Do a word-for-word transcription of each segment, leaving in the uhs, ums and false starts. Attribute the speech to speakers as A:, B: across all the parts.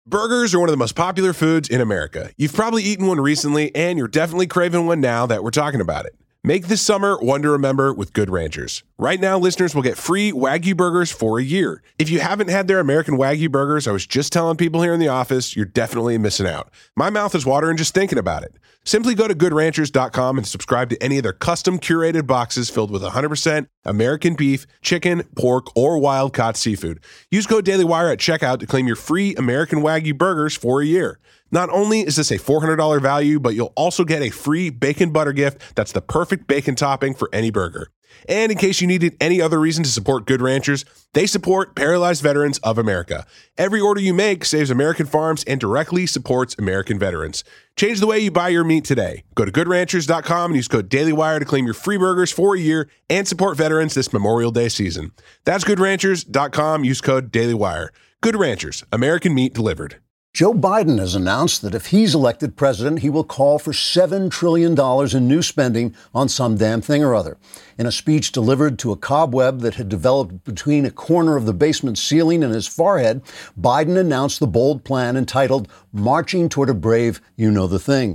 A: Burgers are one of the most popular foods in America. You've probably eaten one recently, and you're definitely craving one now that we're talking about it. Make this summer one to remember with Good Ranchers. Right now, listeners will get free Wagyu burgers for a year. If you haven't had their American Wagyu burgers, I was just telling people here in the office, you're definitely missing out. My mouth is watering just thinking about it. Simply go to good ranchers dot com and subscribe to any of their custom curated boxes filled with one hundred percent American beef, chicken, pork, or wild-caught seafood. Use code DailyWire at checkout to claim your free American Wagyu burgers for a year. Not only is this a four hundred dollars value, but you'll also get a free bacon butter gift that's the perfect bacon topping for any burger. And in case you needed any other reason to support Good Ranchers, they support Paralyzed Veterans of America. Every order you make saves American farms and directly supports American veterans. Change the way you buy your meat today. Go to good ranchers dot com and use code DailyWire to claim your free burgers for a year and support veterans this Memorial Day season. That's good ranchers dot com. Use code DailyWire. Good Ranchers, American meat delivered.
B: Joe Biden has announced that if he's elected president, he will call for seven trillion dollars in new spending on some damn thing or other. In a speech delivered to a cobweb that had developed between a corner of the basement ceiling and his forehead, Biden announced the bold plan entitled Marching Toward a Brave You Know the Thing.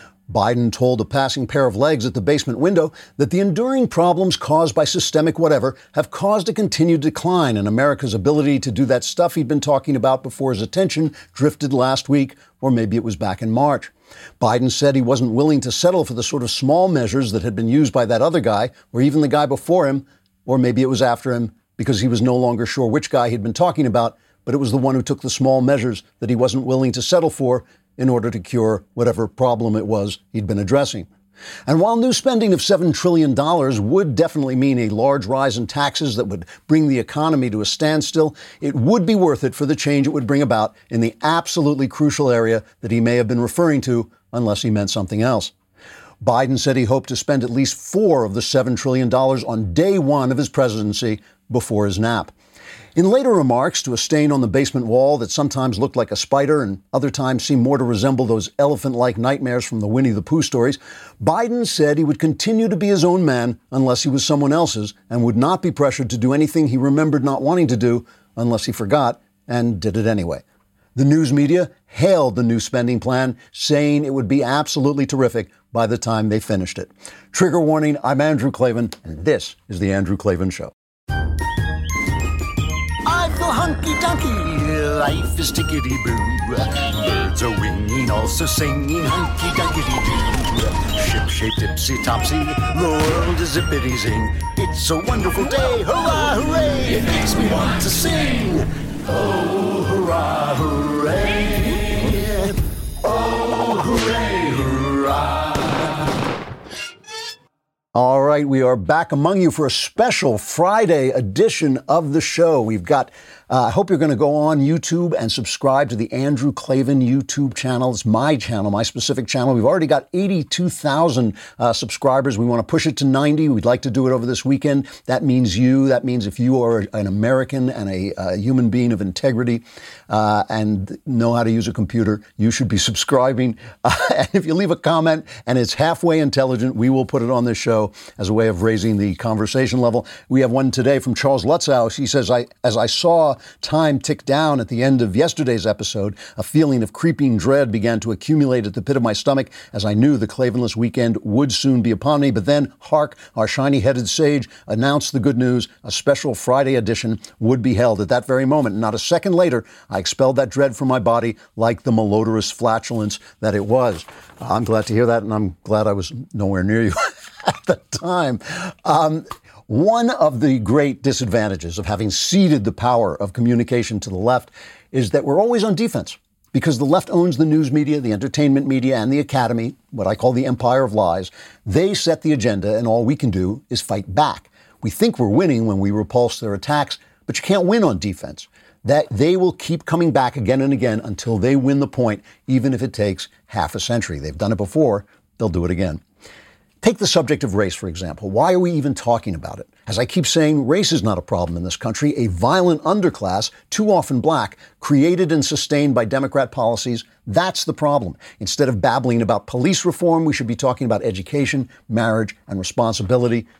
B: Biden told a passing pair of legs at the basement window that the enduring problems caused by systemic whatever have caused a continued decline in America's ability to do that stuff he'd been talking about before his attention drifted last week, or maybe it was back in March. Biden said he wasn't willing to settle for the sort of small measures that had been used by that other guy, or even the guy before him, or maybe it was after him, because he was no longer sure which guy he'd been talking about, but it was the one who took the small measures that he wasn't willing to settle for in order to cure whatever problem it was he'd been addressing. And while new spending of seven trillion dollars would definitely mean a large rise in taxes that would bring the economy to a standstill, it would be worth it for the change it would bring about in the absolutely crucial area that he may have been referring to, unless he meant something else. Biden said he hoped to spend at least four of the seven trillion dollars on day one of his presidency before his nap. In later remarks to a stain on the basement wall that sometimes looked like a spider and other times seemed more to resemble those elephant-like nightmares from the Winnie the Pooh stories, Biden said he would continue to be his own man unless he was someone else's and would not be pressured to do anything he remembered not wanting to do unless he forgot and did it anyway. The news media hailed the new spending plan, saying it would be absolutely terrific by the time they finished it. Trigger warning, I'm Andrew Klavan, and this is The Andrew Klavan Show.
C: Hunky-dunky, life is tickety-boo. Birds are winging, also singing hunky-dunky-doo. Ship-shape, tipsy-topsy, the world is zippity-zing. It's a wonderful day, hurrah, hooray! It makes me want to sing. Oh, hurrah, hooray! Oh, hooray, hurrah!
B: All right, we are back among you for a special Friday edition of the show. We've got, uh, I hope you're going to go on YouTube and subscribe to the Andrew Klavan YouTube channel. It's my channel, my specific channel. We've already got eighty-two thousand uh, subscribers. We want to push it to ninety. We'd like to do it over this weekend. That means you. That means if you are an American and a, a human being of integrity uh, and know how to use a computer, you should be subscribing. Uh, and if you leave a comment and it's halfway intelligent, we will put it on this show as a way of raising the conversation level. We have one today from Charles Lutzow. He says, I, as I saw time tick down at the end of yesterday's episode, a feeling of creeping dread began to accumulate at the pit of my stomach as I knew the Klavanless weekend would soon be upon me. But then, hark, our shiny-headed sage announced the good news. A special Friday edition would be held at that very moment. Not a second later, I expelled that dread from my body like the malodorous flatulence that it was. I'm glad to hear that, and I'm glad I was nowhere near you at the time. Um, one of the great disadvantages of having ceded the power of communication to the left is that we're always on defense because the left owns the news media, the entertainment media, and the academy, what I call the empire of lies. They set the agenda, and all we can do is fight back. We think we're winning when we repulse their attacks, but you can't win on defense. That they will keep coming back again and again until they win the point, even if it takes half a century. They've done it before. They'll do it again. Take the subject of race, for example. Why are we even talking about it? As I keep saying, race is not a problem in this country. A violent underclass, too often black, created and sustained by Democrat policies, that's the problem. Instead of babbling about police reform, we should be talking about education, marriage, and responsibility.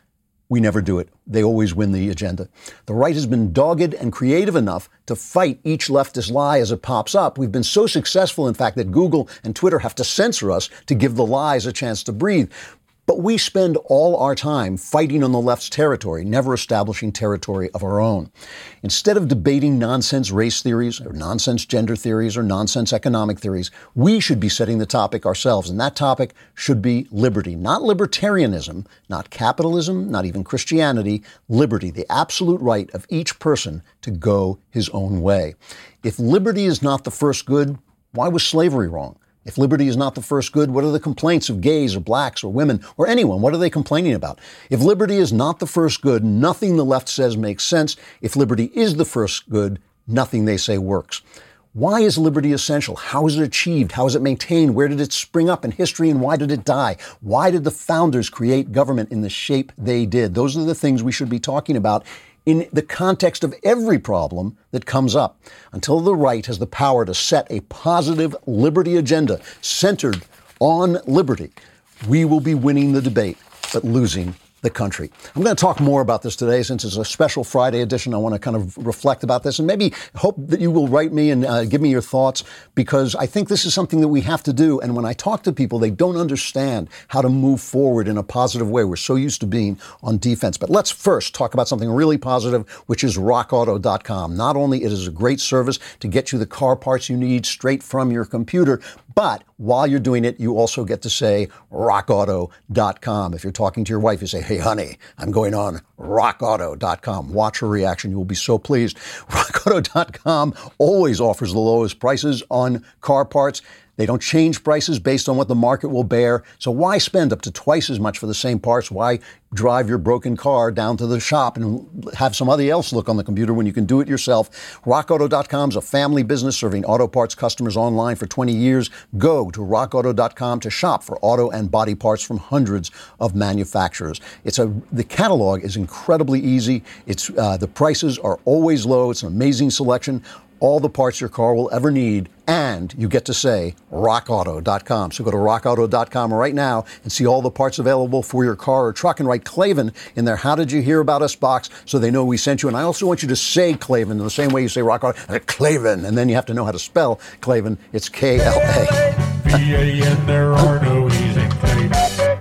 B: we never do it. They always win the agenda. The right has been dogged and creative enough to fight each leftist lie as it pops up. We've been so successful, in fact, that Google and Twitter have to censor us to give the lies a chance to breathe. But we spend all our time fighting on the left's territory, never establishing territory of our own. Instead of debating nonsense race theories or nonsense gender theories or nonsense economic theories, we should be setting the topic ourselves. And that topic should be liberty, not libertarianism, not capitalism, not even Christianity, liberty, the absolute right of each person to go his own way. If liberty is not the first good, why was slavery wrong? If liberty is not the first good, what are the complaints of gays or blacks or women or anyone? What are they complaining about? If liberty is not the first good, nothing the left says makes sense. If liberty is the first good, nothing they say works. Why is liberty essential? How is it achieved? How is it maintained? Where did it spring up in history and why did it die? Why did the founders create government in the shape they did? Those are the things we should be talking about in the context of every problem that comes up. Until the right has the power to set a positive liberty agenda centered on liberty, we will be winning the debate, but losing the country. I'm going to talk more about this today since it's a special Friday edition. I want to kind of reflect about this and maybe hope that you will write me and uh, give me your thoughts, because I think this is something that we have to do. And when I talk to people, they don't understand how to move forward in a positive way. We're so used to being on defense. But let's first talk about something really positive, which is rock auto dot com. Not only it is a great service to get you the car parts you need straight from your computer, but while you're doing it, you also get to say rock auto dot com. If you're talking to your wife, you say, hey, honey, I'm going on rock auto dot com. Watch her reaction. You will be so pleased. rock auto dot com always offers the lowest prices on car parts. They don't change prices based on what the market will bear. So why spend up to twice as much for the same parts? Why drive your broken car down to the shop and have somebody else look on the computer when you can do it yourself? rock auto dot com is a family business serving auto parts customers online for twenty years. Go to rock auto dot com to shop for auto and body parts from hundreds of manufacturers. It's a the catalog is incredibly easy. It's uh, the prices are always low. It's an amazing selection. All the parts your car will ever need, and you get to say rock auto dot com. So go to rock auto dot com right now and see all the parts available for your car or truck, and write Klavan in their How Did You Hear About Us box so they know we sent you. And I also want you to say Klavan in the same way you say Rock Auto, Klavan, and then you have to know how to spell Klavan. It's K L A.
D: V A N, there are no E's in Klavan.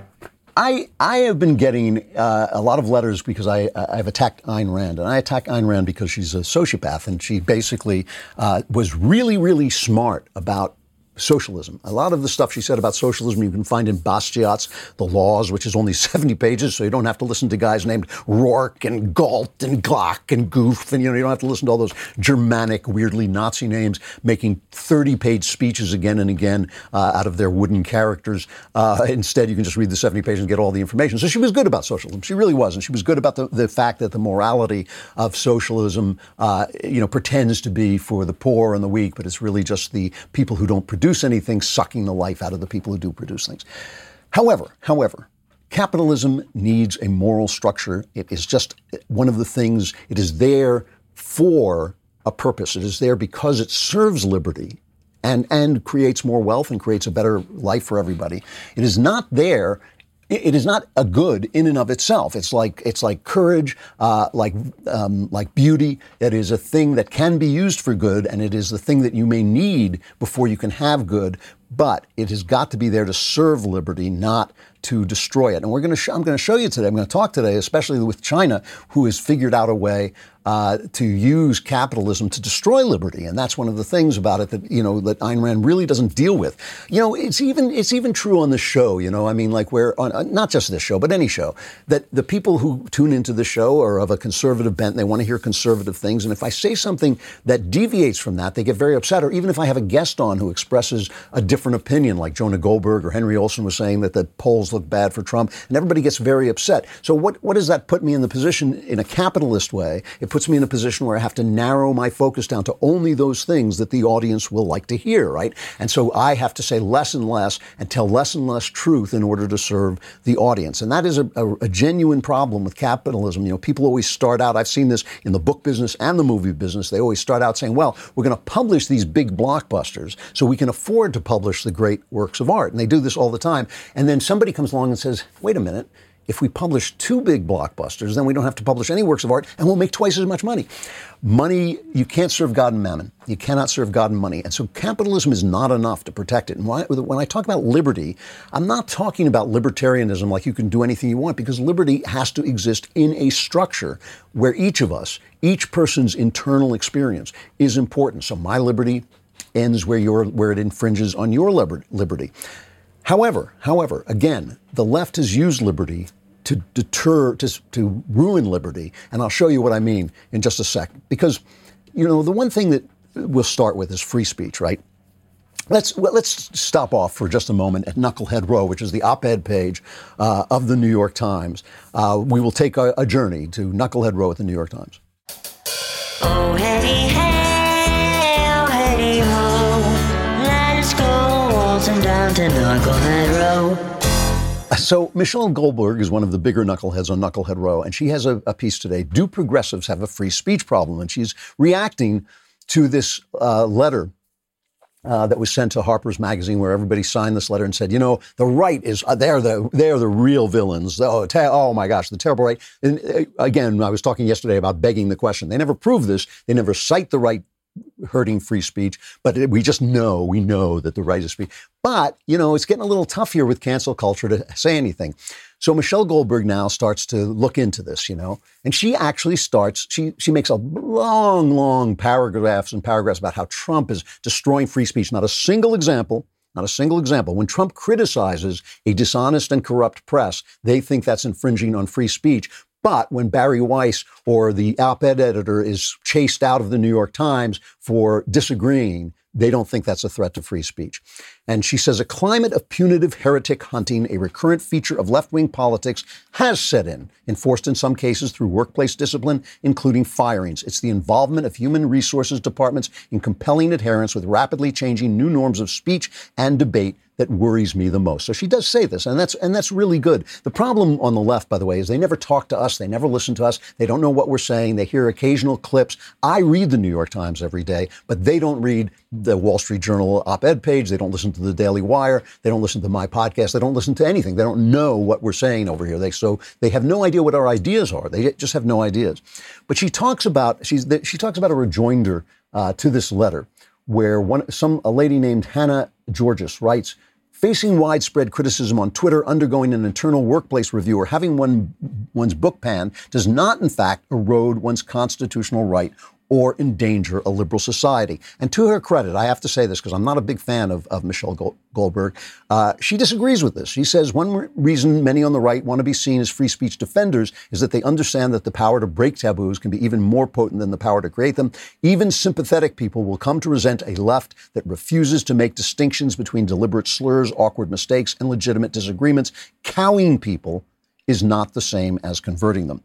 B: I, I have been getting uh, a lot of letters because I, I've attacked Ayn Rand. And I attack Ayn Rand because she's a sociopath, and she basically uh, was really, really smart about socialism. A lot of the stuff she said about socialism you can find in Bastiat's The Laws, which is only seventy pages, so you don't have to listen to guys named Rourke and Galt and Glock and Goof, and you know you don't have to listen to all those Germanic, weirdly Nazi names making thirty-page speeches again and again uh, out of their wooden characters. Uh, instead, you can just read the seventy pages and get all the information. So she was good about socialism. She really was, and she was good about the, the fact that the morality of socialism, uh, you know, pretends to be for the poor and the weak, but it's really just the people who don't produce anything sucking the life out of the people who do produce things. However, however, capitalism needs a moral structure. It is just one of the things, it is there for a purpose. It is there because it serves liberty and, and creates more wealth and creates a better life for everybody. It is not there It is not a good in and of itself. It's like it's like courage, uh, like um, like beauty. It is a thing that can be used for good, and it is the thing that you may need before you can have good. But it has got to be there to serve liberty, not to destroy it. And we're going to sh- I'm going to show you today. I'm going to talk today, especially with China, who has figured out a way uh, to use capitalism to destroy liberty. And that's one of the things about it that, you know, that Ayn Rand really doesn't deal with. You know, it's even it's even true on the show, you know, I mean, like where on uh, not just this show, but any show, that the people who tune into the show are of a conservative bent. They want to hear conservative things. And if I say something that deviates from that, they get very upset. Or even if I have a guest on who expresses a different opinion, like Jonah Goldberg or Henry Olsen was saying that the polls look bad for Trump, and everybody gets very upset. So what, what does that put me in the position in a capitalist way? It puts me in a position where I have to narrow my focus down to only those things that the audience will like to hear, right? And so I have to say less and less and tell less and less truth in order to serve the audience. And that is a, a, a genuine problem with capitalism. You know, people always start out, I've seen this in the book business and the movie business, they always start out saying, well, we're going to publish these big blockbusters so we can afford to publish the great works of art. And they do this all the time. And then somebody comes along and says, wait a minute, If we publish two big blockbusters, then we don't have to publish any works of art, and we'll make twice as much money. Money, you can't serve God and mammon. You cannot serve God and money. And so capitalism is not enough to protect it. And when I talk about liberty, I'm not talking about libertarianism like you can do anything you want, because liberty has to exist in a structure where each of us, each person's internal experience is important. So my liberty ends where your where it infringes on your liber- liberty. However, however, again, the left has used liberty to deter, to, to ruin liberty. And I'll show you what I mean in just a sec. Because, you know, the one thing that we'll start with is free speech, right? Let's well, let's stop off for just a moment at Knucklehead Row, which is the op-ed page uh, of the New York Times. Uh, we will take a, a journey to Knucklehead Row at the New York Times.
E: Oh, hey, hey, oh, hey, ho, let us go waltzing down to Knucklehead Row.
B: So Michelle Goldberg is one of the bigger knuckleheads on Knucklehead Row, and she has a, a piece today, Do Progressives Have a Free Speech Problem? And she's reacting to this uh, letter uh, that was sent to Harper's Magazine, where everybody signed this letter and said, you know, the right is, uh, they're the they're the real villains. Oh, te- oh my gosh, the terrible right. And uh, again, I was talking yesterday about begging the question. They never prove this. They never cite the right hurting free speech, but we just know, we know that the right is free. But, you know, it's getting a little tough here with cancel culture to say anything. So Michelle Goldberg now starts to look into this, you know, and she actually starts, she she makes a long, long paragraphs and paragraphs about how Trump is destroying free speech. Not a single example, not a single example. When Trump criticizes a dishonest and corrupt press, they think that's infringing on free speech. But when Barry Weiss or the op-ed editor is chased out of the New York Times for disagreeing, they don't think that's a threat to free speech. And she says a climate of punitive heretic hunting, a recurrent feature of left-wing politics, has set in, enforced in some cases through workplace discipline, including firings. It's the involvement of human resources departments in compelling adherence with rapidly changing new norms of speech and debate that worries me the most. So she does say this, and that's and that's really good. The problem on the left, by the way, is they never talk to us. They never listen to us. They don't know what we're saying. They hear occasional clips. I read the New York Times every day, but they don't read the Wall Street Journal op-ed page. They don't listen to the Daily Wire. They don't listen to my podcast. They don't listen to anything. They don't know what we're saying over here. They so they have no idea what our ideas are. They just have no ideas. But she talks about she's she talks about a rejoinder uh, to this letter, where one some a lady named Hannah Georges writes, facing widespread criticism on Twitter, undergoing an internal workplace review, or having one, one's book panned does not, in fact, erode one's constitutional right or endanger a liberal society. And to her credit, I have to say this because I'm not a big fan of, of Michelle Gold, Goldberg. Uh, she disagrees with this. She says one re- reason many on the right want to be seen as free speech defenders is that they understand that the power to break taboos can be even more potent than the power to create them. Even sympathetic people will come to resent a left that refuses to make distinctions between deliberate slurs, awkward mistakes, and legitimate disagreements. Cowing people is not the same as converting them.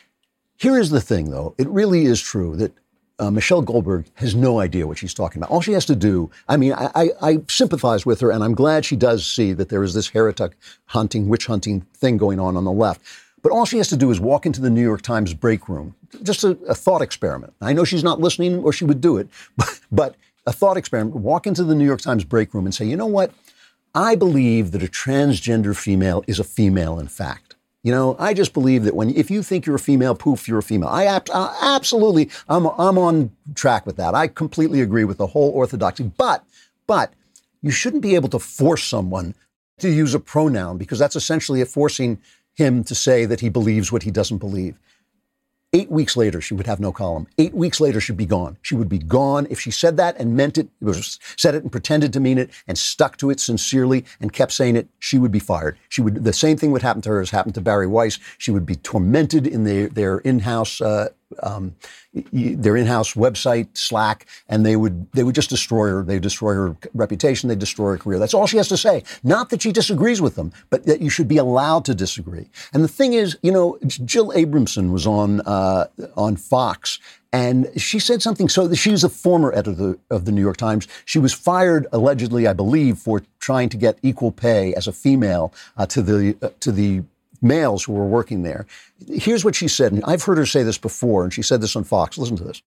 B: Here is the thing, though. It really is true that Uh, Michelle Goldberg has no idea what she's talking about. All she has to do, I mean, I, I, I sympathize with her, and I'm glad she does see that there is this heretic hunting, witch hunting thing going on on the left. But all she has to do is walk into the New York Times break room, just a, a thought experiment. I know she's not listening, or she would do it, but, but a thought experiment. Walk into the New York Times break room and say, you know what? I believe that a transgender female is a female, in fact. You know, I just believe that when, if you think you're a female, poof, you're a female. I ab- uh, absolutely, I'm, I'm on track with that. I completely agree with the whole orthodoxy. But, but you shouldn't be able to force someone to use a pronoun, because that's essentially forcing him to say that he believes what he doesn't believe. Eight weeks later, she would have no column. Eight weeks later, she'd be gone. She would be gone. If she said that and meant it, was, said it and pretended to mean it and stuck to it sincerely and kept saying it, she would be fired. She would. The same thing would happen to her as happened to Barry Weiss. She would be tormented in their, their in-house uh, um, their in-house website, Slack, and they would they would just destroy her. They destroy her reputation. They destroy her career. That's all she has to say. Not that she disagrees with them, but that you should be allowed to disagree. And the thing is, you know, Jill Abramson was on uh, on Fox, and she said something. So she's a former editor of the New York Times. She was fired allegedly, I believe, for trying to get equal pay as a female uh, to the uh, to the males who were working there. Here's what she said, and I've heard her say this before, and she said this on Fox. Listen to this.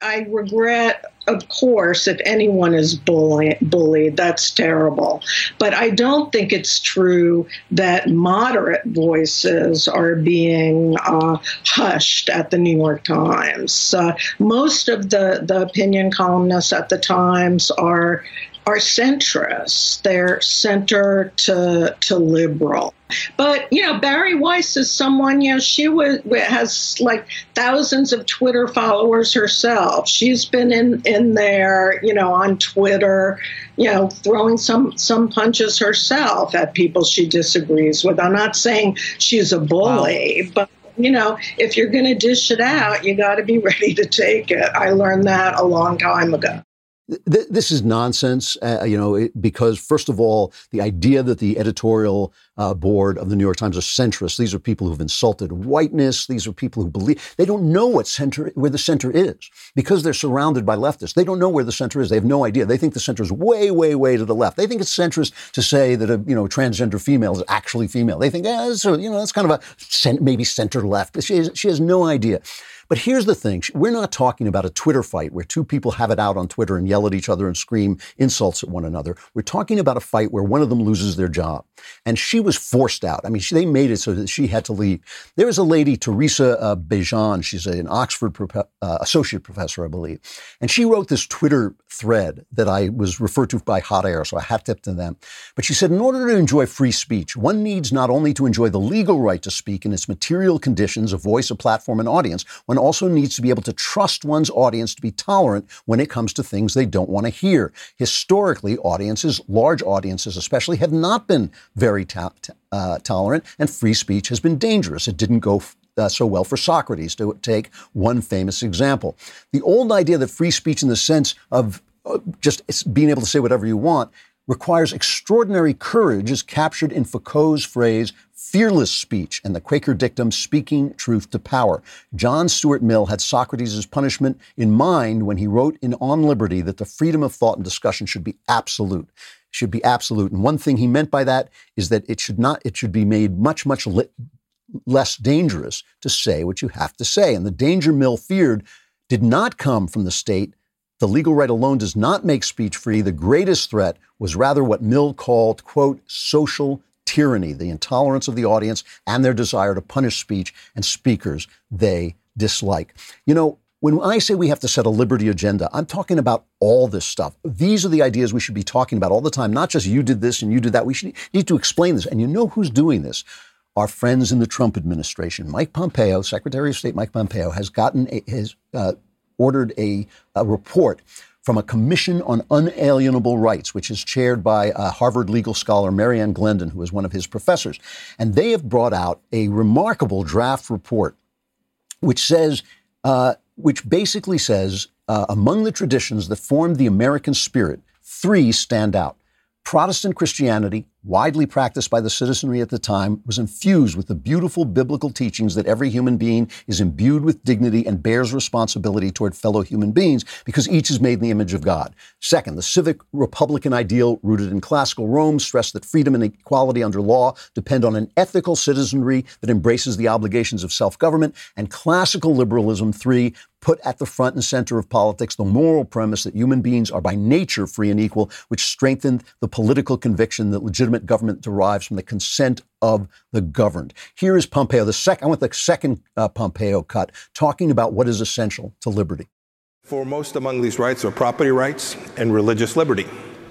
F: I regret, of course, if anyone is bully, bullied, that's terrible. But I don't think it's true that moderate voices are being uh, hushed at the New York Times. Uh, most of the, the opinion columnists at the Times are are centrists. They're center to to liberal. But, you know, Barry Weiss is someone, you know, she was, has like thousands of Twitter followers herself. She's been in, in there, you know, on Twitter, you know, throwing some, some punches herself at people she disagrees with. I'm not saying she's a bully, wow. but, you know, if you're going to dish it out, you got to be ready to take it. I learned that a long time ago.
B: This is nonsense, uh, you know, it, because, first of all, the idea that the editorial uh, board of the New York Times are centrist, these are people who've insulted whiteness. These are people who believe, they don't know what center, where the center is because they're surrounded by leftists. They don't know where the center is. They have no idea. They think the center is way, way, way to the left. They think it's centrist to say that a, you know, transgender female is actually female. They think, eh, so, you know, that's kind of a maybe center left. She has, she has no idea. But here's the thing. We're not talking about a Twitter fight where two people have it out on Twitter and yell at each other and scream insults at one another. We're talking about a fight where one of them loses their job. And she was forced out. I mean, she, they made it so that she had to leave. There was a lady, Teresa uh, Bejan. She's an Oxford prope- uh, associate professor, I believe. And she wrote this Twitter thread that I was referred to by Hot Air, so I hat tip to them. But she said, in order to enjoy free speech, one needs not only to enjoy the legal right to speak in its material conditions, a voice, a platform, an audience, one also needs to be able to trust one's audience to be tolerant when it comes to things they don't want to hear. Historically, audiences, large audiences especially, have not been very ta- uh, tolerant, and free speech has been dangerous. It didn't go Uh, so well for Socrates, to take one famous example. The old idea that free speech in the sense of uh, just being able to say whatever you want requires extraordinary courage is captured in Foucault's phrase, fearless speech, and the Quaker dictum, speaking truth to power. John Stuart Mill had Socrates' punishment in mind when he wrote in On Liberty that the freedom of thought and discussion should be absolute. Should be absolute. And one thing he meant by that is that it should not, it should be made much, much li- less dangerous to say what you have to say. And the danger Mill feared did not come from the state. The legal right alone does not make speech free. The greatest threat was rather what Mill called, quote, social tyranny, the intolerance of the audience and their desire to punish speech and speakers they dislike. You know, when I say we have to set a liberty agenda, I'm talking about all this stuff. These are the ideas we should be talking about all the time, not just you did this and you did that. We should need to explain this. And you know who's doing this? Our friends in the Trump administration. Mike Pompeo, Secretary of State Mike Pompeo, has gotten a, has uh, ordered a, a report from a Commission on Unalienable Rights, which is chaired by uh, Harvard legal scholar Marianne Glendon, who is one of his professors. And they have brought out a remarkable draft report, which says, uh, which basically says, uh, among the traditions that formed the American spirit, three stand out. Protestant Christianity, widely practiced by the citizenry at the time, was infused with the beautiful biblical teachings that every human being is imbued with dignity and bears responsibility toward fellow human beings because each is made in the image of God. Second, the civic republican ideal rooted in classical Rome stressed that freedom and equality under law depend on an ethical citizenry that embraces the obligations of self-government. And classical liberalism, three, put at the front and center of politics the moral premise that human beings are by nature free and equal, which strengthened the political conviction that legitimate government derives from the consent of the governed. Here is Pompeo, the second, I want the second uh, Pompeo cut, talking about what is essential to liberty.
G: Foremost among these rights are property rights and religious liberty.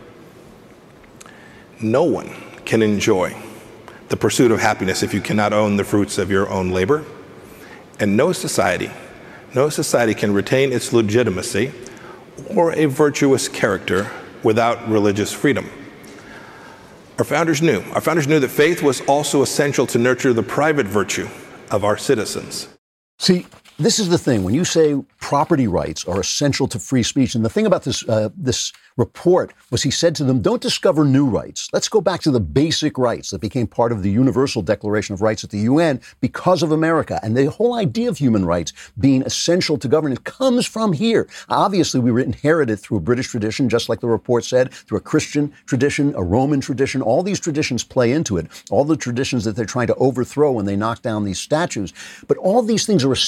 G: No one can enjoy the pursuit of happiness if you cannot own the fruits of your own labor. And no society, no society can retain its legitimacy or a virtuous character without religious freedom. Our founders knew. Our founders knew that faith was also essential to nurture the private virtue of our citizens.
B: See, this is the thing. When you say property rights are essential to free speech, and the thing about this uh, this report was he said to them, don't discover new rights. Let's go back to the basic rights that became part of the Universal Declaration of Rights at the U N because of America. And the whole idea of human rights being essential to governance comes from here. Obviously, we were inherited through a British tradition, just like the report said, through a Christian tradition, a Roman tradition. All these traditions play into it. All the traditions that they're trying to overthrow when they knock down these statues. But all these things are essential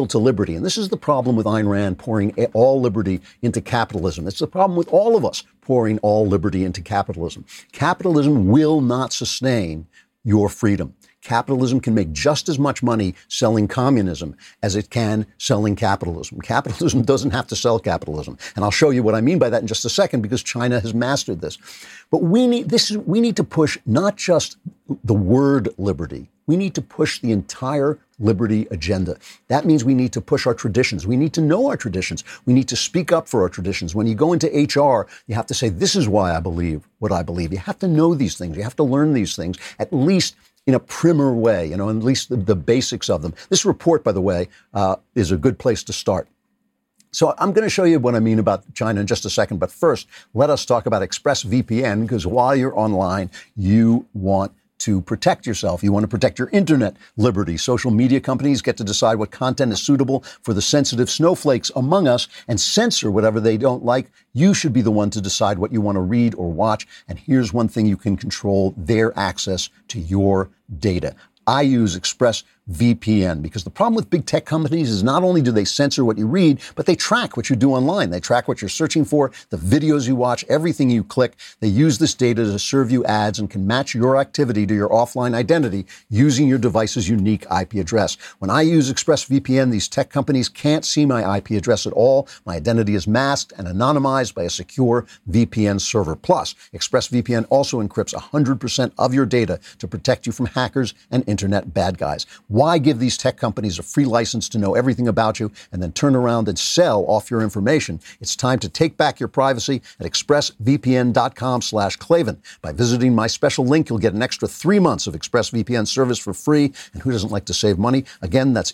B: to liberty. And this is the problem with Ayn Rand pouring all liberty into capitalism. It's the problem with all of us pouring all liberty into capitalism. Capitalism will not sustain your freedom. Capitalism can make just as much money selling communism as it can selling capitalism. Capitalism doesn't have to sell capitalism. And I'll show you what I mean by that in just a second, because China has mastered this. But we need this is, we need to push not just the word liberty. We need to push the entire liberty agenda. That means we need to push our traditions. We need to know our traditions. We need to speak up for our traditions. When you go into H R, you have to say, this is why I believe what I believe. You have to know these things. You have to learn these things, at least in a primer way, you know, at least the, the basics of them. This report, by the way, uh, is a good place to start. So I'm going to show you what I mean about China in just a second. But first, let us talk about ExpressVPN, because while you're online, you want to protect yourself. You want to protect your internet liberty. Social media companies get to decide what content is suitable for the sensitive snowflakes among us and censor whatever they don't like. You should be the one to decide what you want to read or watch. And here's one thing you can control: their access to your data. I use ExpressVPN because the problem with big tech companies is not only do they censor what you read, but they track what you do online. They track what you're searching for, the videos you watch, everything you click. They use this data to serve you ads and can match your activity to your offline identity using your device's unique I P address. When I use ExpressVPN, these tech companies can't see my I P address at all. My identity is masked and anonymized by a secure V P N server. Plus, ExpressVPN also encrypts one hundred percent of your data to protect you from hackers and internet bad guys. Why give these tech companies a free license to know everything about you and then turn around and sell off your information? It's time to take back your privacy at expressvpn.com slash Klavan. By visiting my special link, you'll get an extra three months of ExpressVPN service for free. And who doesn't like to save money? Again, that's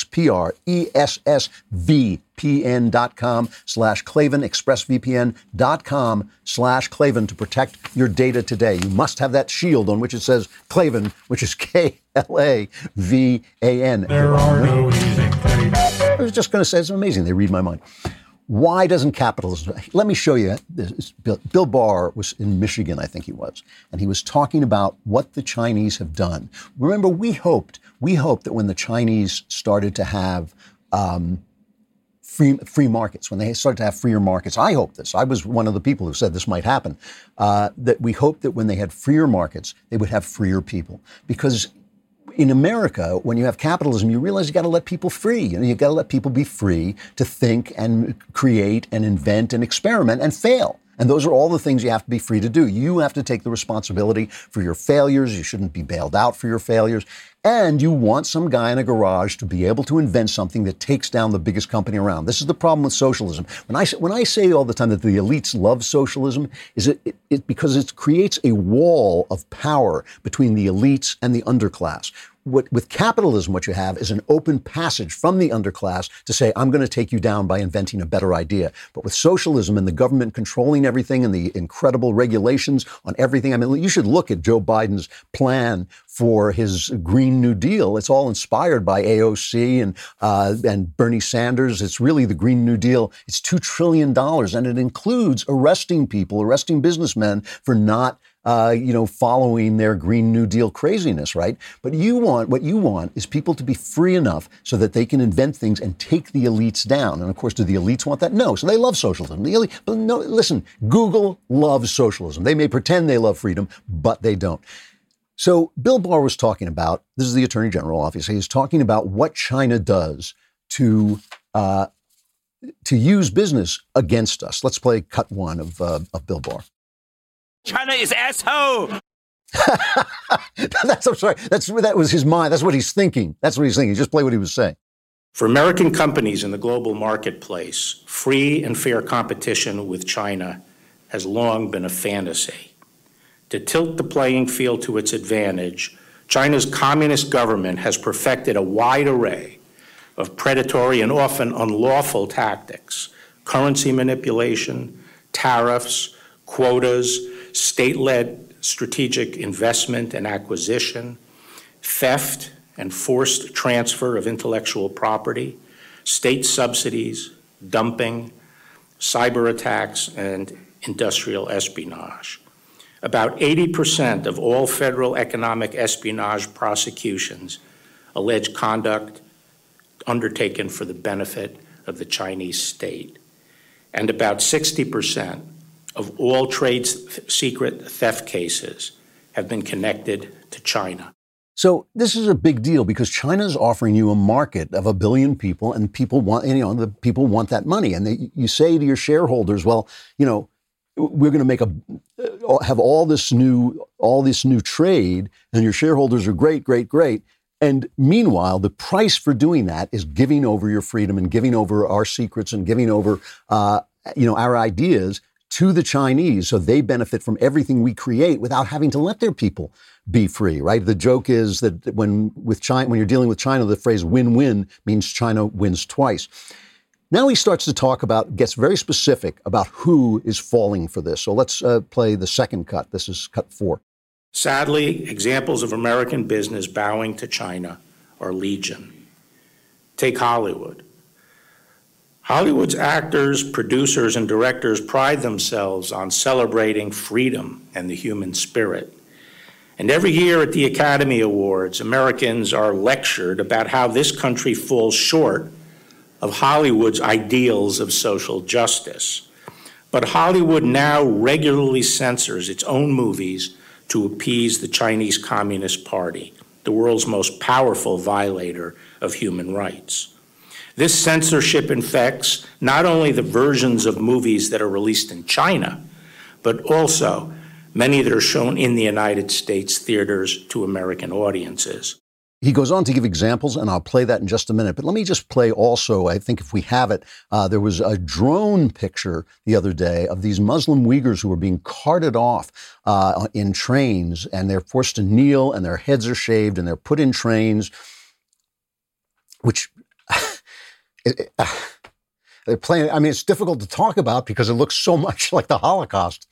B: E-X-P-R-E-S-S-V-P-N.com slash Klavan, expressvpn.com slash Klavan to protect your data today. You must have that shield on which it says Klavan, which is K L A V A N.
D: There are no easy things.
B: I was just going to say, it's amazing. They read my mind. Why doesn't capitalism? Let me show you this. Bill, Bill Barr was in Michigan, I think he was, and he was talking about what the Chinese have done. Remember, we hoped, we hoped that when the Chinese started to have um, free free markets, when they started to have freer markets, I hoped this. I was one of the people who said this might happen. Uh, that we hoped that when they had freer markets, they would have freer people, because in America, when you have capitalism, you realize you got to let people free. You know, you got to let people be free to think and create and invent and experiment and fail. And those are all the things you have to be free to do. You have to take the responsibility for your failures. You shouldn't be bailed out for your failures. And you want some guy in a garage to be able to invent something that takes down the biggest company around. This is the problem with socialism. When I, when I say all the time that the elites love socialism, is it, it, it because it creates a wall of power between the elites and the underclass. What, with capitalism, what you have is an open passage from the underclass to say, I'm going to take you down by inventing a better idea. But with socialism and the government controlling everything and the incredible regulations on everything, I mean, you should look at Joe Biden's plan for his Green New Deal. It's all inspired by A O C and uh, and Bernie Sanders. It's really the Green New Deal. It's two trillion dollars, and it includes arresting people, arresting businessmen for not Uh, you know, following their Green New Deal craziness, right? But you want, what you want is people to be free enough so that they can invent things and take the elites down. And of course, do the elites want that? No. So they love socialism. The elite, but no, listen, Google loves socialism. They may pretend they love freedom, but they don't. So Bill Barr was talking about, this is the Attorney General, obviously, he's talking about what China does to uh, to use business against us. Let's play cut one of, uh, of Bill Barr.
H: China is asshole.
B: That's, I'm sorry. That's that was his mind. That's what he's thinking. That's what he's thinking. Just play what he was saying.
I: For American companies in the global marketplace, free and fair competition with China has long been a fantasy. To tilt the playing field to its advantage, China's communist government has perfected a wide array of predatory and often unlawful tactics: currency manipulation, tariffs, quotas, state-led strategic investment and acquisition, theft and forced transfer of intellectual property, state subsidies, dumping, cyber attacks, and industrial espionage. About eighty percent of all federal economic espionage prosecutions allege conduct undertaken for the benefit of the Chinese state. And about sixty percent of all trade secret theft cases have been connected to China.
B: So this is a big deal because China's offering you a market of a billion people, and people want, you know, the people want that money. And they, you say to your shareholders, well, you know, we're going to make a, have all this new, all this new trade, and your shareholders are great, great, great. And meanwhile, the price for doing that is giving over your freedom and giving over our secrets and giving over, uh, you know, our ideas to the Chinese, so they benefit from everything we create without having to let their people be free, right? The joke is that when with China, when you're dealing with China, the phrase win-win means China wins twice. Now he starts to talk about, gets very specific about who is falling for this. So let's uh, play the second cut. This is cut four.
I: Sadly, examples of American business bowing to China are legion. Take Hollywood. Hollywood's actors, producers, and directors pride themselves on celebrating freedom and the human spirit. And every year at the Academy Awards, Americans are lectured about how this country falls short of Hollywood's ideals of social justice. But Hollywood now regularly censors its own movies to appease the Chinese Communist Party, the world's most powerful violator of human rights. This censorship infects not only the versions of movies that are released in China, but also many that are shown in the United States theaters to American audiences.
B: He goes on to give examples, and I'll play that in just a minute. But let me just play also, I think if we have it, uh, there was a drone picture the other day of these Muslim Uyghurs who were being carted off uh, in trains, and they're forced to kneel, and their heads are shaved, and they're put in trains, which... It, uh, they're playing. I mean, it's difficult to talk about because it looks so much like the Holocaust.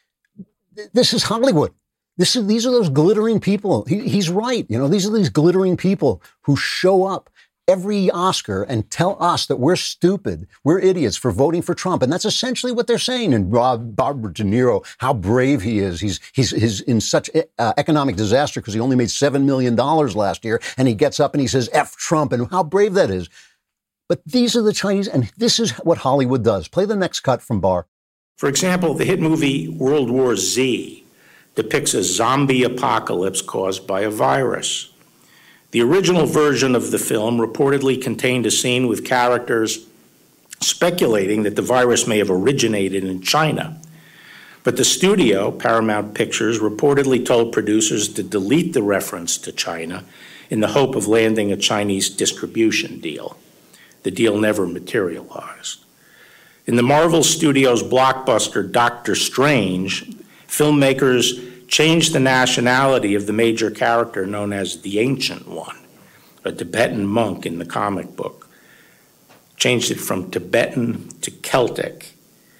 B: This is Hollywood. This is these are those glittering people. He, he's right. You know, these are these glittering people who show up every Oscar and tell us that we're stupid, we're idiots for voting for Trump, and that's essentially what they're saying. And Rob, Robert De Niro, how brave he is. He's he's he's in such uh, economic disaster because he only made seven million dollars last year, and he gets up and he says "F Trump," and how brave that is. But these are the Chinese, and this is what Hollywood does. Play the next cut from Barr.
I: For example, the hit movie World War Z depicts a zombie apocalypse caused by a virus. The original version of the film reportedly contained a scene with characters speculating that the virus may have originated in China. But the studio, Paramount Pictures, reportedly told producers to delete the reference to China in the hope of landing a Chinese distribution deal. The deal never materialized. In the Marvel Studios blockbuster Doctor Strange, filmmakers changed the nationality of the major character known as the Ancient One, a Tibetan monk in the comic book. Changed it from Tibetan to Celtic.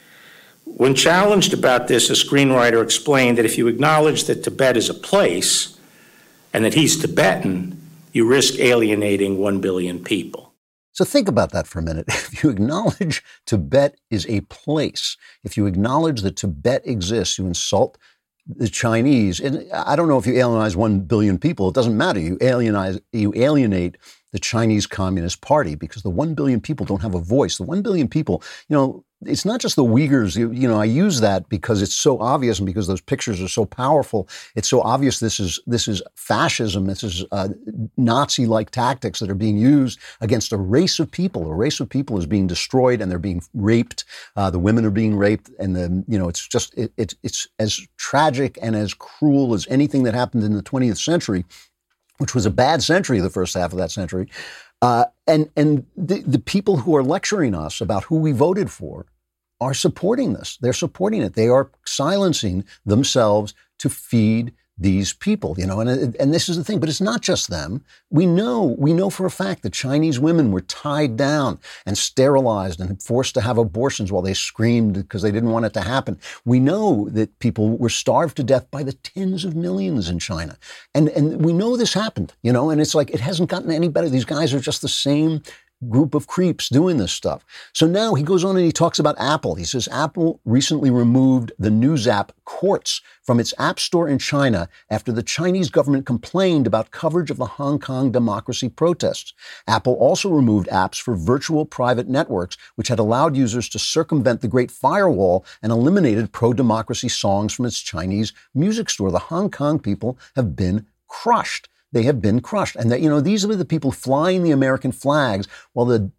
I: When challenged about this, a screenwriter explained that if you acknowledge that Tibet is a place and that he's Tibetan, you risk alienating one billion people.
B: So think about that for a minute. If you acknowledge Tibet is a place, if you acknowledge that Tibet exists, you insult the Chinese. And I don't know if you alienize one billion people. It doesn't matter. You alienize, you alienate the Chinese Communist Party because the one billion people don't have a voice. The one billion people, you know, it's not just the Uyghurs. You, you know, I use that because it's so obvious and because those pictures are so powerful. It's so obvious this is this is fascism. This is uh, Nazi-like tactics that are being used against a race of people. A race of people is being destroyed and they're being raped. Uh, the women are being raped, and the you know, it's just it, it, it's as tragic and as cruel as anything that happened in the twentieth century, which was a bad century, the first half of that century. Uh, and and the, the people who are lecturing us about who we voted for are supporting this. They're supporting it. They are silencing themselves to feed these people, you know, and and this is the thing, but it's not just them. We know, we know for a fact that Chinese women were tied down and sterilized and forced to have abortions while they screamed because they didn't want it to happen. We know that people were starved to death by the tens of millions in China. And, and we know this happened, you know, and it's like, it hasn't gotten any better. These guys are just the same group of creeps doing this stuff. So now he goes on and he talks about Apple. He says Apple recently removed the news app Quartz from its app store in China after the Chinese government complained about coverage of the Hong Kong democracy protests. Apple also removed apps for virtual private networks, which had allowed users to circumvent the Great Firewall and eliminated pro-democracy songs from its Chinese music store. The Hong Kong people have been crushed. They have been crushed. And that, you know, these are the people flying the American flags while the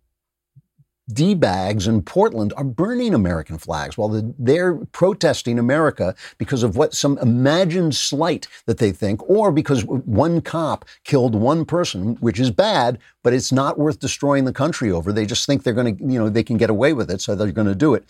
B: D-bags in Portland are burning American flags while the, they're protesting America because of what some imagined slight that they think, or because one cop killed one person, which is bad, but it's not worth destroying the country over. They just think they're going to, you know, they can get away with it, so they're going to do it.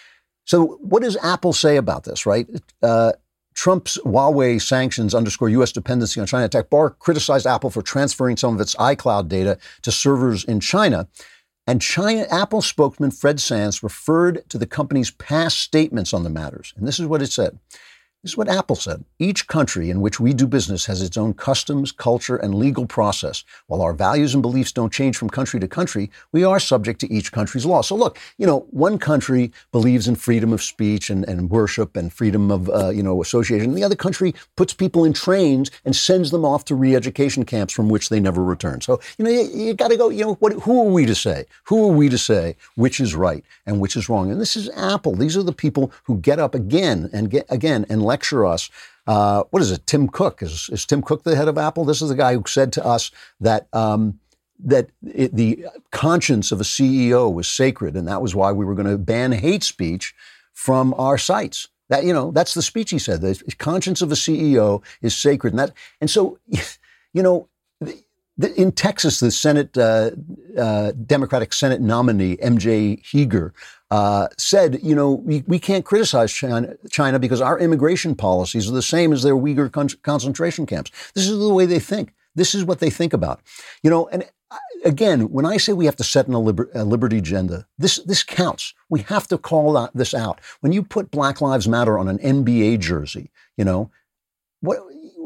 B: So what does Apple say about this, right? Uh, Trump's Huawei sanctions underscore U S dependency on China. Tech Barr criticized Apple for transferring some of its iCloud data to servers in China. And China Apple spokesman Fred Sands referred to the company's past statements on the matters. And this is what it said. This is what Apple said. Each country in which we do business has its own customs, culture, and legal process. While our values and beliefs don't change from country to country, we are subject to each country's law. So look, you know, one country believes in freedom of speech and, and worship and freedom of, uh, you know, association. The other country puts people in trains and sends them off to re-education camps from which they never return. So, you know, you, you got to go, you know, what, who are we to say? Who are we to say which is right and which is wrong? And this is Apple. These are the people who get up again and get again and lecture us. Uh, what is it? Tim Cook. Is, is Tim Cook the head of Apple? This is the guy who said to us that um, that it, the conscience of a C E O was sacred, and that was why we were going to ban hate speech from our sites. That, you know, that's the speech he said. The conscience of a C E O is sacred, and that, and so, you know, the, the, in Texas, the Senate uh, uh, Democratic Senate nominee M J Heger Uh, said, you know, we, we can't criticize China, China because our immigration policies are the same as their Uyghur con- concentration camps. This is the way they think. This is what they think about. You know, and again, when I say we have to set in a, liber- a liberty agenda, this this counts. We have to call out, this out. When you put Black Lives Matter on an N B A jersey, you know, what,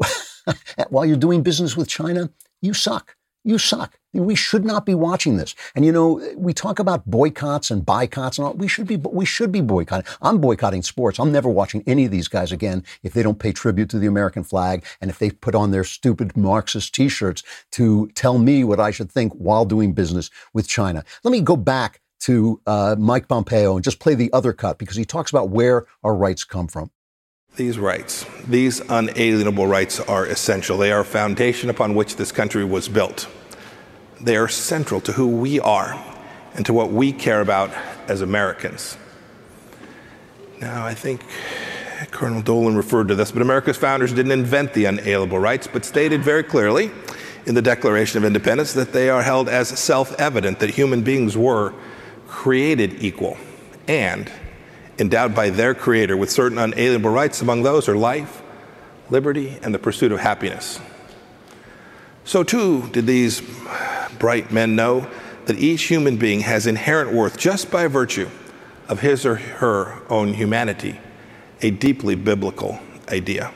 B: while you're doing business with China, you suck. You suck. We should not be watching this. And, you know, we talk about boycotts and boycotts and all. We should be, we should be boycotting. I'm boycotting sports. I'm never watching any of these guys again if they don't pay tribute to the American flag and if they put on their stupid Marxist T-shirts to tell me what I should think while doing business with China. Let me go back to uh, Mike Pompeo and just play the other cut because he talks about where our rights come from.
G: These rights, these unalienable rights are essential. They are a foundation upon which this country was built. They are central to who we are and to what we care about as Americans. Now, I think Colonel Dolan referred to this, but America's founders didn't invent the unalienable rights, but stated very clearly in the Declaration of Independence that they are held as self-evident that human beings were created equal and endowed by their creator with certain unalienable rights. Among those are life, liberty, and the pursuit of happiness. So too did these bright men know that each human being has inherent worth just by virtue of his or her own humanity, a deeply biblical idea.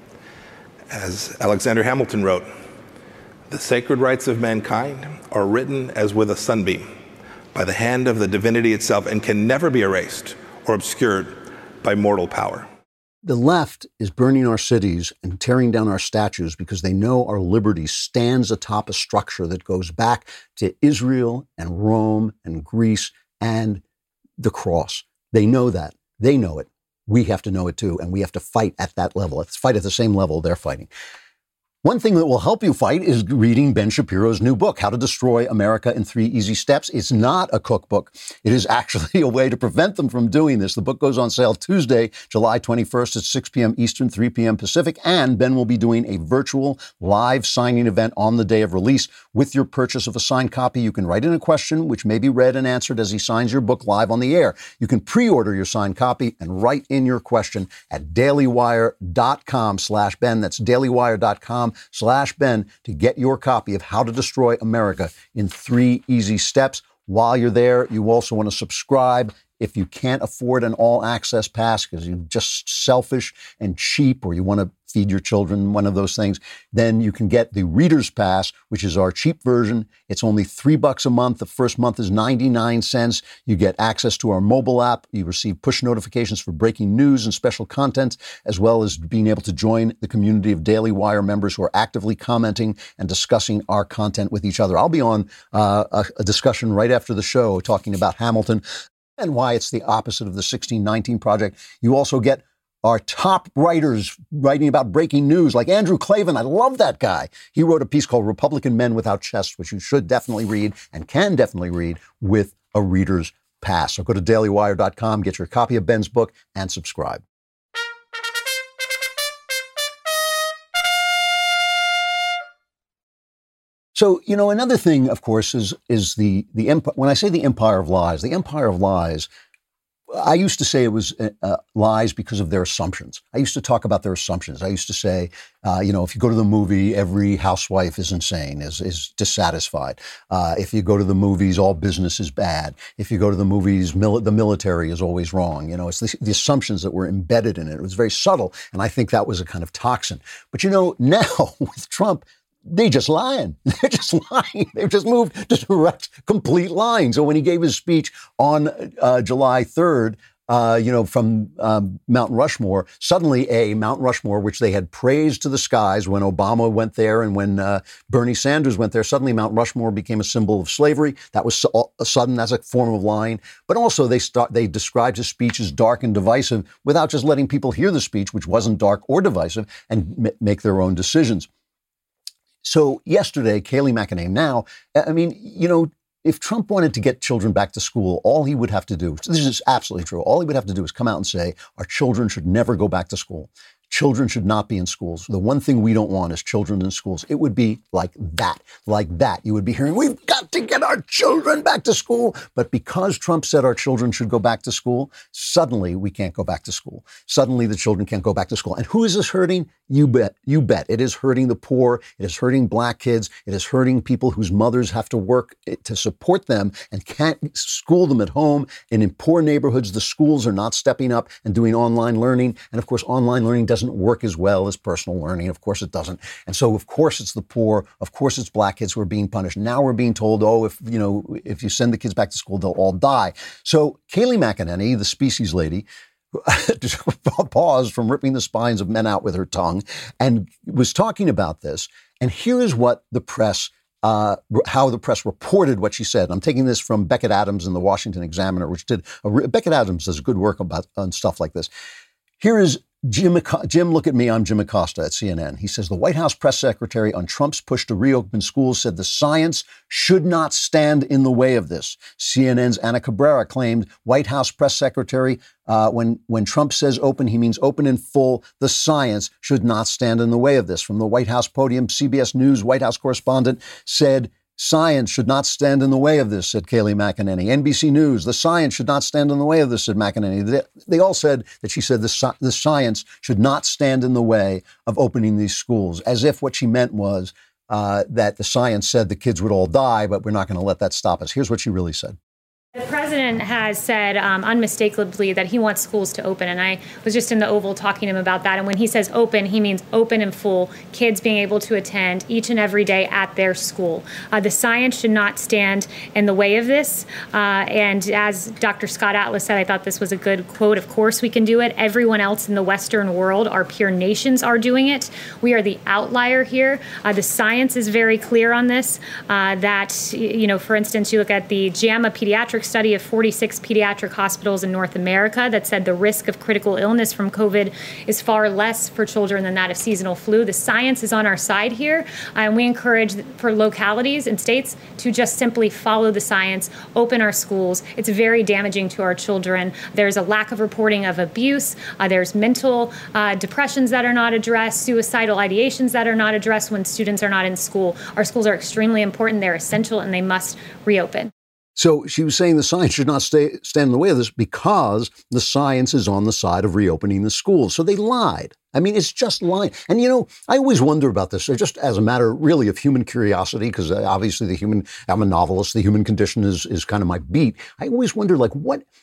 G: As Alexander Hamilton wrote, the sacred rights of mankind are written as with a sunbeam by the hand of the divinity itself and can never be erased or obscured by mortal power.
B: The left is burning our cities and tearing down our statues because they know our liberty stands atop a structure that goes back to Israel and Rome and Greece and the cross. They know that. They know it. We have to know it too, and we have to fight at that level. Let's fight at the same level they're fighting. One thing that will help you fight is reading Ben Shapiro's new book, How to Destroy America in Three Easy Steps. It's not a cookbook. It is actually a way to prevent them from doing this. The book goes on sale Tuesday, July twenty-first at six p.m. Eastern, three p.m. Pacific. And Ben will be doing a virtual live signing event on the day of release. With your purchase of a signed copy, you can write in a question, which may be read and answered as he signs your book live on the air. You can pre-order your signed copy and write in your question at dailywire.com slash Ben. That's dailywire.com slash Ben to get your copy of How to Destroy America in Three Easy Steps. While you're there, you also want to subscribe if you can't afford an all-access pass because you're just selfish and cheap, or you want to feed your children one of those things, then you can get the Reader's Pass, which is our cheap version. It's only three bucks a month. The first month is ninety-nine cents. You get access to our mobile app. You receive push notifications for breaking news and special content, as well as being able to join the community of Daily Wire members who are actively commenting and discussing our content with each other. I'll be on uh, a, a discussion right after the show talking about Hamilton and why it's the opposite of the sixteen nineteen Project. You also get our top writers writing about breaking news, like Andrew Klavan. I love that guy. He wrote a piece called Republican Men Without Chests, which you should definitely read and can definitely read with a Reader's Pass. So go to daily wire dot com, get your copy of Ben's book, and subscribe. So, you know, another thing, of course, is is the the empire. When I say the empire of lies, the empire of lies, I used to say it was uh, lies because of their assumptions. I used to talk about their assumptions. I used to say, uh, you know, if you go to the movie, every housewife is insane, is is dissatisfied. Uh, if you go to the movies, all business is bad. If you go to the movies, mil- the military is always wrong. You know, it's the, the assumptions that were embedded in it. It was very subtle, and I think that was a kind of toxin. But, you know, now with Trump, they're just lying. They're just lying. They've just moved to direct, complete lying. So when he gave his speech on uh, July third, uh, you know, from um, Mount Rushmore, suddenly a Mount Rushmore, which they had praised to the skies when Obama went there and when uh, Bernie Sanders went there, suddenly Mount Rushmore became a symbol of slavery. That was so, sudden. That's a form of lying. But also they start, they described his speech as dark and divisive without just letting people hear the speech, which wasn't dark or divisive, and m- make their own decisions. So yesterday, Kayleigh McEnany, now, I mean, you know, if Trump wanted to get children back to school, all he would have to do, this is absolutely true, all he would have to do is come out and say, our children should never go back to school. Children should not be in schools. The one thing we don't want is children in schools. It would be like that, like that. You would be hearing, we've got to get our children back to school. But because Trump said our children should go back to school, suddenly we can't go back to school. Suddenly the children can't go back to school. And who is this hurting? You bet. You bet. It is hurting the poor. It is hurting black kids. It is hurting people whose mothers have to work to support them and can't school them at home. And in poor neighborhoods, the schools are not stepping up and doing online learning. And of course, online learning doesn't doesn't work as well as personal learning. Of course it doesn't. And so, of course, it's the poor. Of course, it's black kids who are being punished. Now we're being told, oh, if, you know, if you send the kids back to school, they'll all die. So Kayleigh McEnany, the species lady, paused from ripping the spines of men out with her tongue and was talking about this. And here is what the press Uh, how the press reported what she said. I'm taking this from Beckett Adams in the Washington Examiner, which did, a, Beckett Adams does good work about on stuff like this. Here is Jim, Jim, look at me, I'm Jim Acosta at C N N. He says the White House press secretary on Trump's push to reopen schools said the science should not stand in the way of this. C N N's Ana Cabrera claimed White House press secretary, uh, when, when Trump says open, he means open in full. The science should not stand in the way of this. From the White House podium, C B S News White House correspondent said, science should not stand in the way of this, said Kayleigh McEnany. N B C News, the science should not stand in the way of this, said McEnany. They, they all said that she said the, the science should not stand in the way of opening these schools, as if what she meant was uh, that the science said the kids would all die, but we're not going to let that stop us. Here's what she really said.
J: The president has said um, unmistakably that he wants schools to open, and I was just in the Oval talking to him about that. And when he says open, he means open and full, kids being able to attend each and every day at their school. Uh, the science should not stand in the way of this. Uh, and as Doctor Scott Atlas said, I thought this was a good quote. Of course we can do it. Everyone else in the Western world, our peer nations, are doing it. We are the outlier here. Uh, the science is very clear on this, uh, that, you know, for instance, you look at the JAMA Pediatrics study of forty-six pediatric hospitals in North America that said the risk of critical illness from COVID is far less for children than that of seasonal flu. The science is on our side here, and we encourage for localities and states to just simply follow the science, open our schools. It's very damaging to our children. There's a lack of reporting of abuse. Uh, there's mental uh, depressions that are not addressed, suicidal ideations that are not addressed when students are not in school. Our schools are extremely important. They're essential, and they must reopen.
B: So she was saying the science should not stay, stand in the way of this because the science is on the side of reopening the schools. So they lied. I mean, it's just lying. And, you know, I always wonder about this, just as a matter really of human curiosity, because obviously the human, I'm a novelist, the human condition is, is kind of my beat. I always wonder, like, what,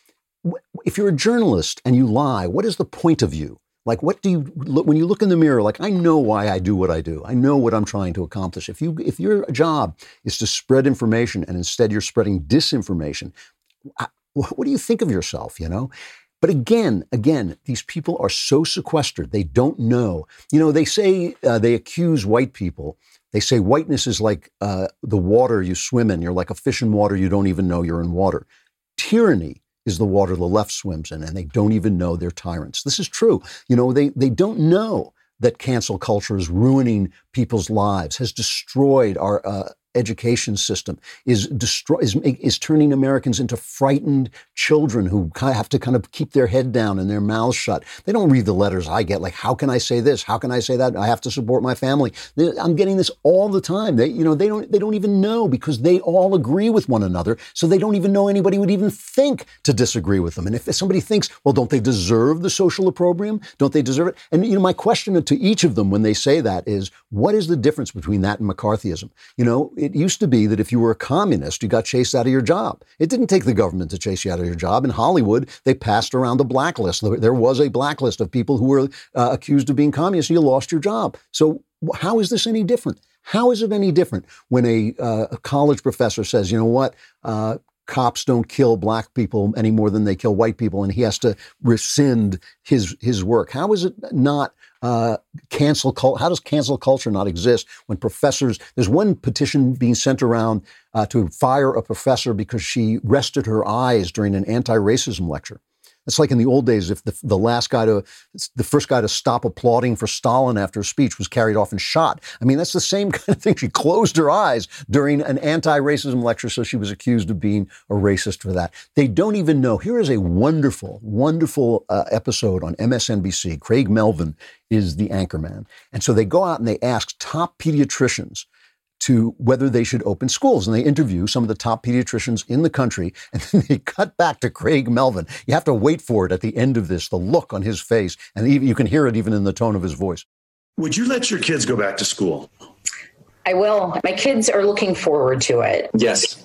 B: if you're a journalist and you lie, what is the point of you? Like, what do you look when you look in the mirror? Like, I know why I do what I do. I know what I'm trying to accomplish. If you, if your job is to spread information and instead you're spreading disinformation, what do you think of yourself? You know. But again, again, these people are so sequestered. They don't know. You know, they say uh, they accuse white people. They say whiteness is like uh, the water you swim in. You're like a fish in water. You don't even know you're in water. Tyranny is the water the left swims in, and they don't even know they're tyrants. This is true. You know, they they don't know that cancel culture is ruining people's lives, has destroyed our uh, education system, is destroy is is turning Americans into frightened children who have to kind of keep their head down and their mouths shut. They don't read the letters I get, like, how can I say this? How can I say that? I have to support my family. I'm getting this all the time. They, you know, they don't they don't even know, because they all agree with one another, so they don't even know anybody would even think to disagree with them. And if somebody thinks, well, don't they deserve the social opprobrium? Don't they deserve it? And, you know, my question to each of them when they say that is, what is the difference between that and McCarthyism? You know, it used to be that if you were a communist, you got chased out of your job. It didn't take the government to chase you out of your job. In Hollywood, they passed around a blacklist. There was a blacklist of people who were uh, accused of being communists, and you lost your job. So how is this any different? How is it any different when a, uh, a college professor says, you know what, uh, cops don't kill black people any more than they kill white people, and he has to rescind his his work? How is it not uh, cancel culture? How does cancel culture not exist when professors? There's one petition being sent around uh, to fire a professor because she rested her eyes during an anti-racism lecture. It's like in the old days, if the, the last guy to, the first guy to stop applauding for Stalin after a speech was carried off and shot. I mean, that's the same kind of thing. She closed her eyes during an anti-racism lecture, so she was accused of being a racist for that. They don't even know. Here is a wonderful, wonderful uh, episode on M S N B C. Craig Melvin is the anchorman. And so they go out and they ask top pediatricians to whether they should open schools. And they interview some of the top pediatricians in the country, and then they cut back to Craig Melvin. You have to wait for it at the end of this, the look on his face, and even, you can hear it even in the tone of his voice.
K: Would you let your kids go back to school?
L: I will. My kids are looking forward to it.
M: Yes.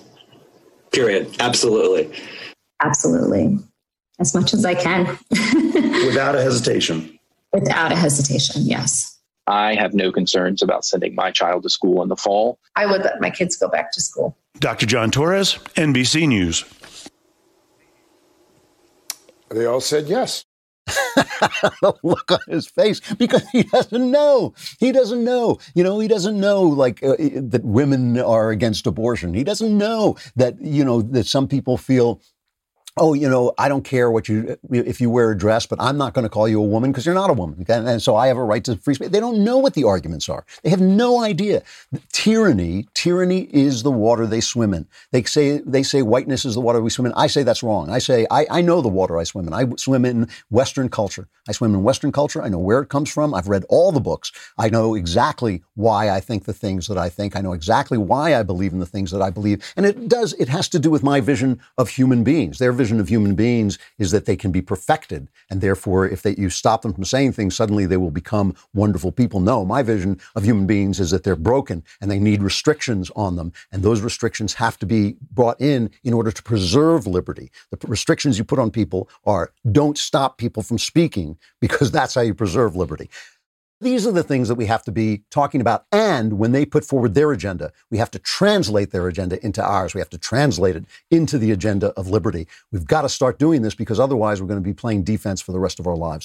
M: Period. Absolutely.
N: Absolutely. As much as I can.
K: Without a hesitation.
N: Without a hesitation, yes.
O: I have no concerns about sending my child to school in the fall.
N: I would let my kids go back to school.
K: Doctor John Torres, N B C News.
P: They all said yes.
B: The look on his face, because he doesn't know. He doesn't know. You know, he doesn't know, like, uh, that women are against abortion. He doesn't know that, you know, that some people feel, oh, you know, I don't care what you, if you wear a dress, but I'm not going to call you a woman because you're not a woman. And, and so I have a right to free speech. They don't know what the arguments are. They have no idea. Tyranny, tyranny is the water they swim in. They say, they say whiteness is the water we swim in. I say that's wrong. I say, I, I know the water I swim in. I swim in Western culture. I swim in Western culture. I know where it comes from. I've read all the books. I know exactly why I think the things that I think. I know exactly why I believe in the things that I believe. And it does, it has to do with my vision of human beings. Their vision of human beings is that they can be perfected, and therefore if they, you stop them from saying things, suddenly they will become wonderful people. No, my vision of human beings is that they're broken and they need restrictions on them, and those restrictions have to be brought in in order to preserve liberty. The restrictions you put on people are, don't stop people from speaking, because that's how you preserve liberty. These are the things that we have to be talking about. And when they put forward their agenda, we have to translate their agenda into ours. We have to translate it into the agenda of liberty. We've got to start doing this, because otherwise we're going to be playing defense for the rest of our lives.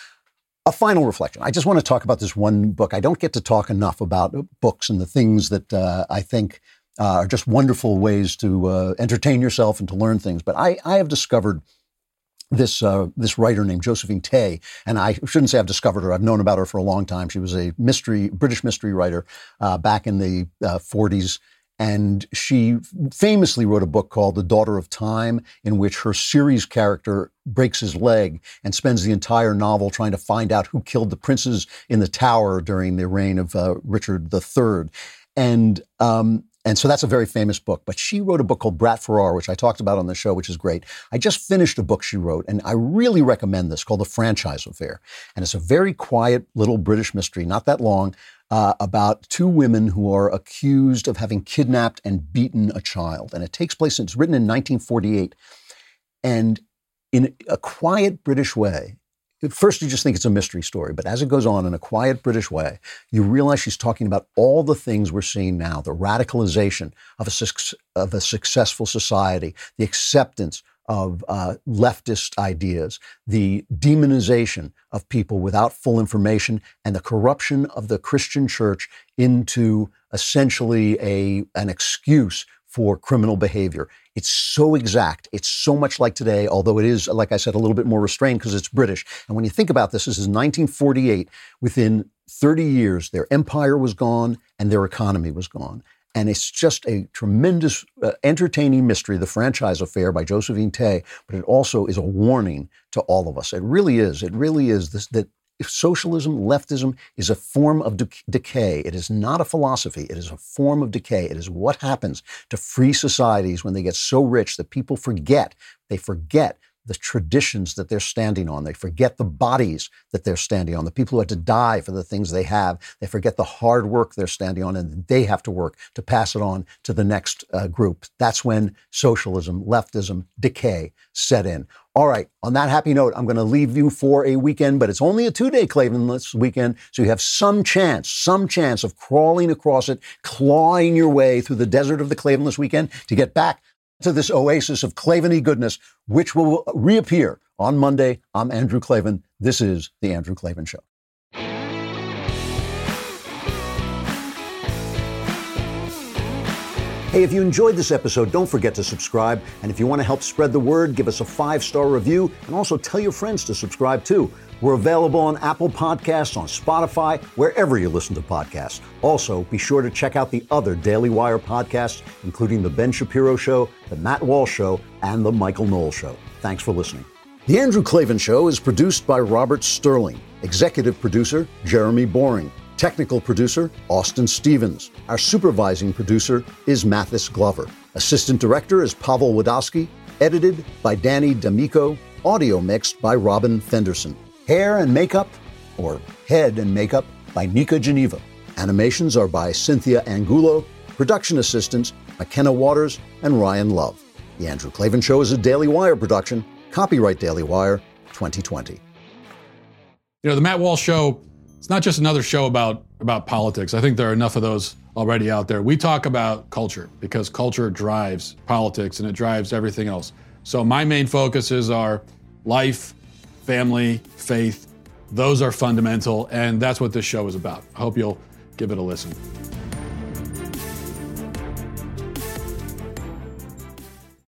B: A final reflection. I just want to talk about this one book. I don't get to talk enough about books and the things that uh, I think uh, are just wonderful ways to uh, entertain yourself and to learn things. But I, I have discovered this uh, this writer named Josephine Tey, and I shouldn't say I've discovered her. I've known about her for a long time. She was a mystery British mystery writer uh, back in the uh, forties, and she famously wrote a book called The Daughter of Time, in which her series character breaks his leg and spends the entire novel trying to find out who killed the princes in the Tower during the reign of uh, Richard the Third. And um, And so that's a very famous book. But she wrote a book called Brat Farrar, which I talked about on the show, which is great. I just finished a book she wrote, and I really recommend this, called The Franchise Affair. And it's a very quiet little British mystery, not that long, uh, about two women who are accused of having kidnapped and beaten a child. And it takes place, it's written in nineteen forty-eight. And in a quiet British way. At first, you just think it's a mystery story, but as it goes on in a quiet British way, you realize she's talking about all the things we're seeing now, the radicalization of a, su- of a successful society, the acceptance of uh, leftist ideas, the demonization of people without full information, and the corruption of the Christian church into essentially a an excuse for criminal behavior. It's so exact. It's so much like today, although it is, like I said, a little bit more restrained because it's British. And when you think about this, this is nineteen forty-eight. Within thirty years, their empire was gone and their economy was gone. And it's just a tremendous, uh, entertaining mystery, The Franchise Affair by Josephine Tey, but it also is a warning to all of us. It really is. It really is this, that if socialism, leftism is a form of de- decay. It is not a philosophy. It is a form of decay. It is what happens to free societies when they get so rich that people forget, they forget the traditions that they're standing on. They forget the bodies that they're standing on, the people who had to die for the things they have. They forget the hard work they're standing on, and they have to work to pass it on to the next uh, group. That's when socialism, leftism, decay set in. All right, on that happy note, I'm going to leave you for a weekend, but it's only a two-day Klavanless weekend, so you have some chance, some chance of crawling across it, clawing your way through the desert of the Klavanless weekend to get back to this oasis of Klavan-y goodness, which will reappear on Monday. I'm Andrew Klavan. This is The Andrew Klavan Show. Hey, if you enjoyed this episode, don't forget to subscribe. And if you want to help spread the word, give us a five-star review and also tell your friends to subscribe too. We're available on Apple Podcasts, on Spotify, wherever you listen to podcasts. Also, be sure to check out the other Daily Wire podcasts, including The Ben Shapiro Show, The Matt Walsh Show, and The Michael Knowles Show. Thanks for listening. The Andrew Klavan Show is produced by Robert Sterling. Executive producer, Jeremy Boring. Technical producer, Austin Stevens. Our supervising producer is Mathis Glover. Assistant director is Pavel Wadowski. Edited by Danny D'Amico. Audio mixed by Robin Fenderson. Hair and makeup, or head and makeup, by Nika Geneva. Animations are by Cynthia Angulo. Production assistants, McKenna Waters and Ryan Love. The Andrew Klavan Show is a Daily Wire production. Copyright Daily Wire twenty twenty.
Q: You know, the Matt Walsh Show, it's not just another show about, about politics. I think there are enough of those already out there. We talk about culture because culture drives politics and it drives everything else. So my main focuses are life, family, faith. Those are fundamental, and that's what this show is about. I hope you'll give it a listen.